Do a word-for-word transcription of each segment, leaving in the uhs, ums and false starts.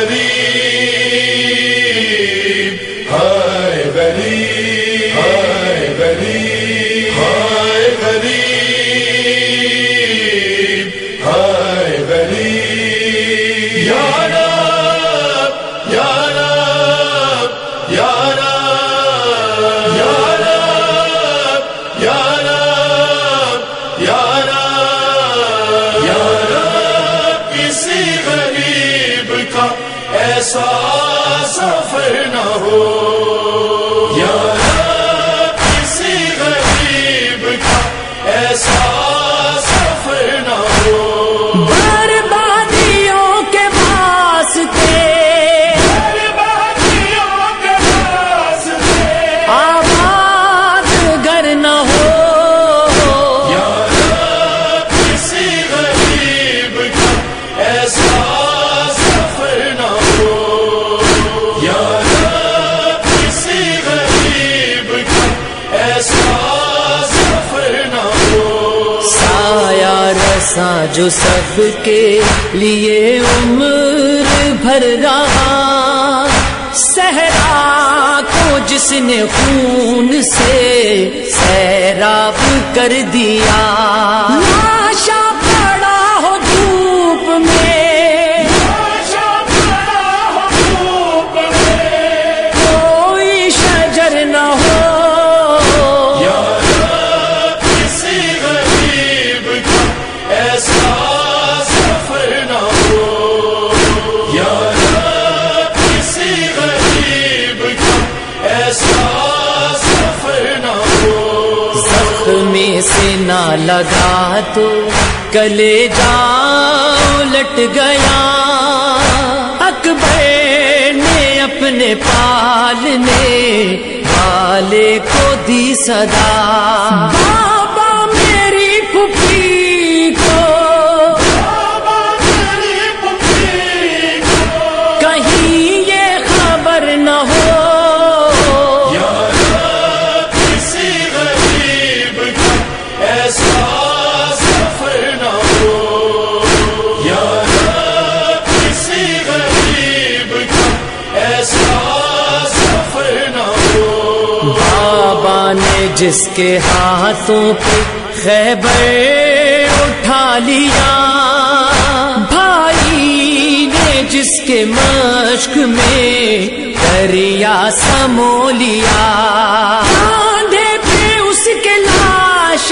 غریب ہائے غریب ہائے غریب ہائے غریب ہائے غریب یا رب یا رب یا رب یا رب یا رب یا رب یا رب کسی غریب کا ایسا سفر نہ ہو یا رب کسی غریب کا ایسا سفر نہ ہو بربادیوں کے واسطے بربادیوں کے واسطے آباد گر نہ ہو یا رب کسی غریب کا ایسا سفر نہ ہو یا رب کسی غریب کا ایسا سفر نہ ہو سایہ رساں جو سب کے لیے عمر بھر رہا صحرا کو جس نے خون سے سیراب کر دیا لاشا پڑا ہو دھوپ میں لاشا پڑا ہو دھوپ میں کوئی شجر نہ ہو یا رب کسی غریب کا ایسا سفر نہ ہو یا رب کسی غریب کا ایسا سفر نہ ہو زخمی سے نہ لگا تو کلے جا الٹ گیا اکبر نے اپنے پالنے والے کو دی صدا بابا میری پھوپھی کو بابا تیری پھوپھی کو کہیں یہ خبر نہ ہو یا رب کسی غریب کا ایسا سفر نہ ہو یا رب کسی غریب کا ایسا سفر نہ ہو بابا نے جس کے ہاتھوں پہ خیبر اٹھا لیا بھائی نے جس کے مشق میں دریا سمو لیا کاندھے پہ اس کے لاش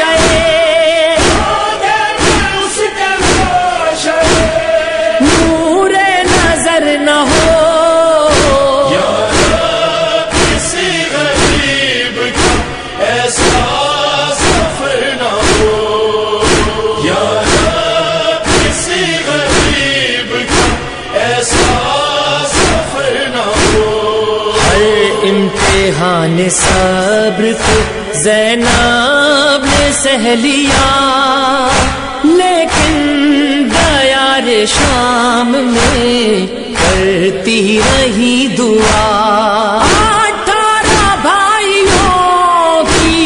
اس کے لاش نور نظر نہ ہو یا رب کسی غریب کا ایسا سفر نہ ہو یا رب کسی غریب کا ایسا سفر نہ ہو ہر امتحان صبر کو زینب نے سہ لیا لیکن دیار شام میں کرتی رہی دعا اٹھارہ بھائیوں کی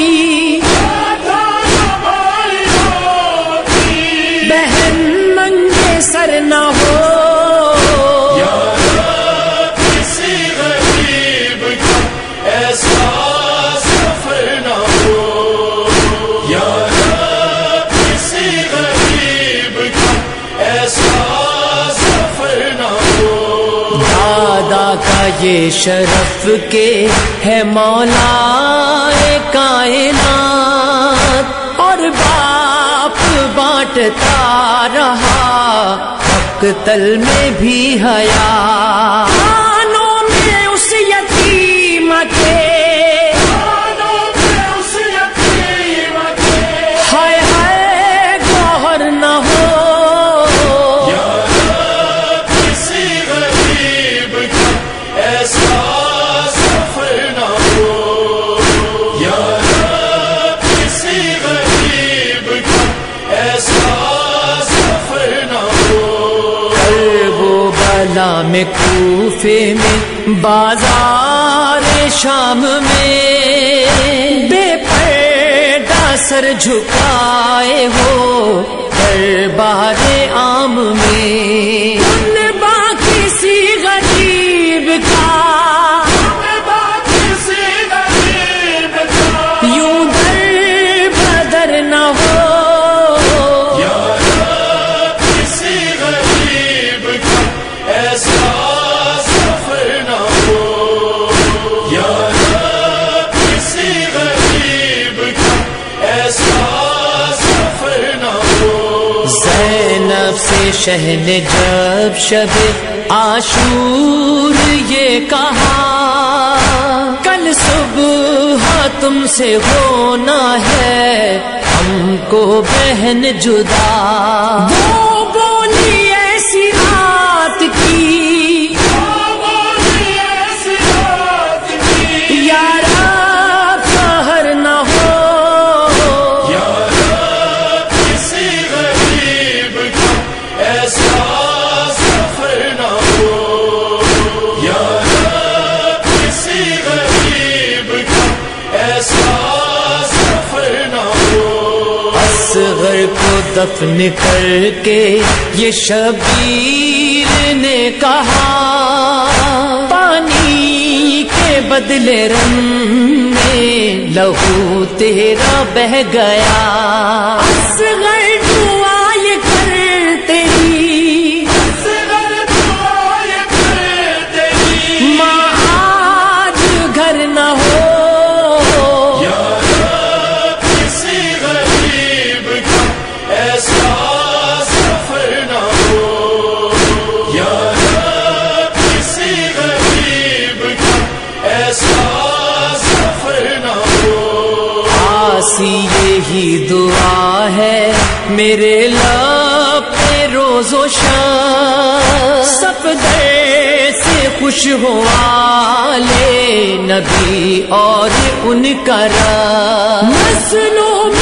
بہن ننگے سر نہ ہو یا رب کسی غریب کا ایسا سفر نہ ہو یا رب کسی غریب کا ایسا سفر نہ ہو دادا کا یہ شرف کے ہے مولا کائنات اور باپ بانٹتا رہا مقتل میں بھی حیا کانوں میں اس یتیم کے ہائے ہائے گوہر نہ ہو یا رب کسی غریب کا ایسا سفر نہ ہو یا رب کسی غریب کا ایسا سفر نہ ہو کرب و بلا میں کوفے میں بازار شام میں بے پردہ سر جھکائے ہو دربار عام میں ان باقی سی غریب شہ نے جب شب عاشور یہ کہا کل صبح تم سے ہونا ہے ہم کو بہن جدا، وہ بولی ایسی رات کی یارا سحر نہ ہو، یارا کسی غریب کا ایسا سفر نہ ہو، یارا کسی غریب کا ایسا سفر نہ ہو۔ اصغر کو دفن کر کے یہ شبیر نے کہا پانی کے بدلے رنگ میں لہو تیرا بہ گیا، اصغر دعا یہ کرتے ہی ماں آج گھر نہ ہو، ایسا سفر نہ ہو، یارا کسی غریب کا ایسا سفر نہ ہو۔ آسی یہی دعا ہے میرے لب پہ روز و شب، صفدر سے خوش ہوا لے نبی اور ان کا رب، مظلوم